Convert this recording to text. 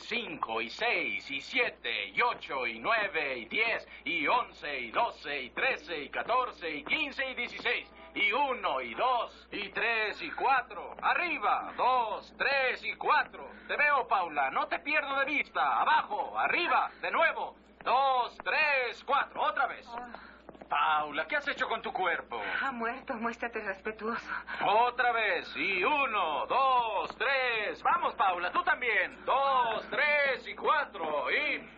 5 y 6 y 7 y 8 y 9 y 10 y 11 y 12 y 13 y 14 y 15 y 16 y 1 y 2 y 3 y 4. Arriba, 2, 3 y 4. Te veo, Paula, no te pierdo de vista. Abajo, arriba, de nuevo. 2, 3, 4. Otra vez. Paula, ¿qué has hecho con tu cuerpo? Ha muerto, muéstrate respetuoso. Otra vez. Y 1, 2, 3. Vamos, Paula, tú también. 2, 3 y 4. Y